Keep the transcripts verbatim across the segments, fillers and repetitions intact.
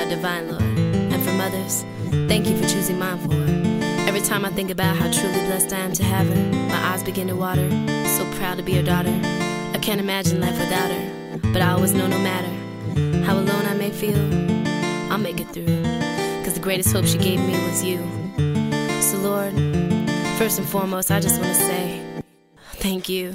are divine, Lord. And from others, thank you for choosing mine for. Every time I think about how truly blessed I am to have her, my eyes begin to water. So proud to be her daughter. I can't imagine life without her, but I always know no matter how alone I may feel, I'll make it through. Cause the greatest hope she gave me was you. So Lord, first and foremost, I just wanna say thank you.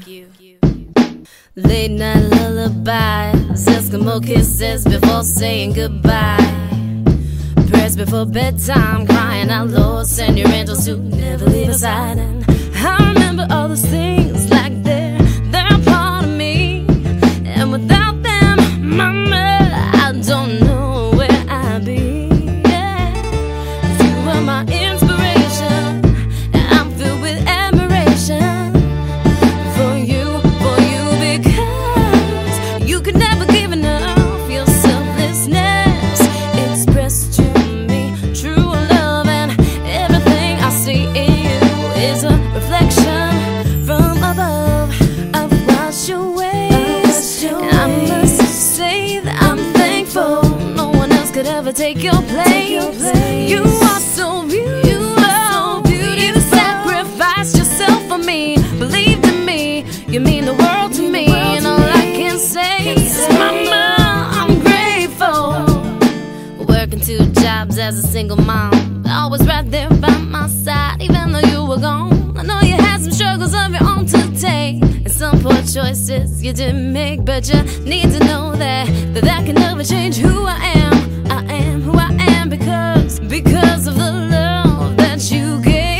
Late night lullabies, Eskimo kisses before saying goodbye, prayers before bedtime, crying out, Lord, send your angels to never leave us side. And I remember all those things like they're, they're a part of me, and without them, mama, I don't know where I'd be. Yeah. You were my inspiration, and I'm filled with admiration for you, for you, because you could never give enough. Your selflessness expressed to me true love, and everything I see in you is a reflection from above. I've watched your ways, and I must say that I'm thankful. No one else could ever take your place. You are so beautiful. You sacrificed yourself for me, believed in me. You mean the world to me, and all I can say is, Mama, I'm grateful. Working two jobs as a single mom, always right there by my side, even though you were gone. I know you had some struggles of your own to take, and some poor choices you didn't make, but you need to know that that, that can never change who I am. I am who I am because, because of the love that you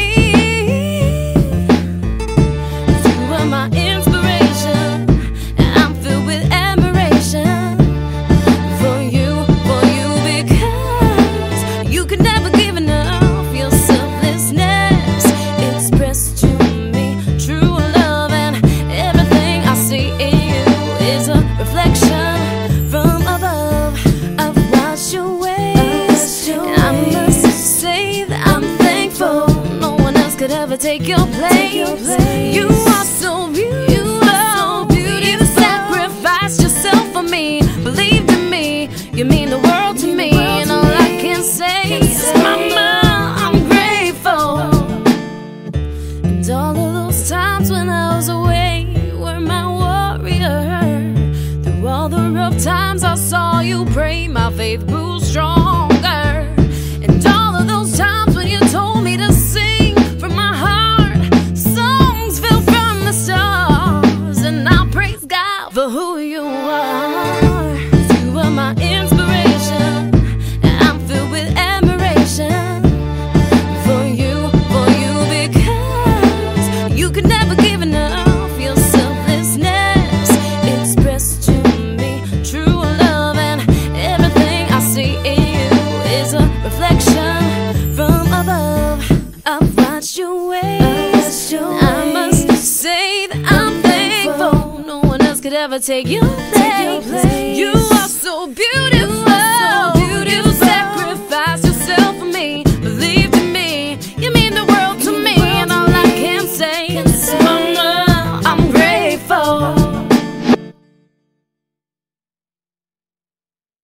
gave. You were my inspiration, and I'm filled with admiration for you, for you, because you could never give enough. Your selflessness expressed to me true love, and everything I see in you is a reflection from above. I've watched your ways, and I must say that I'm thankful. No one else could ever take your place. You are so beautiful. You sacrificed yourself for me, believed in me. You mean the world to me, and all I can say is, Mama, I'm grateful. And all of those times when I was away, you were my warrior. Through all the rough times I saw you pray, my faith grew stronger. And all of those times when you told me to sing from my heart, songs fell from the stars, and I praise God for who you are. You were my inspiration, and I'm filled with admiration for you, for you, because you could never give enough. Your selflessness expressed to me true love, and everything I see in you is a reflection from above. I've watched your ways, I must say that I'm thankful. No one else could ever take your place. You are so beautiful.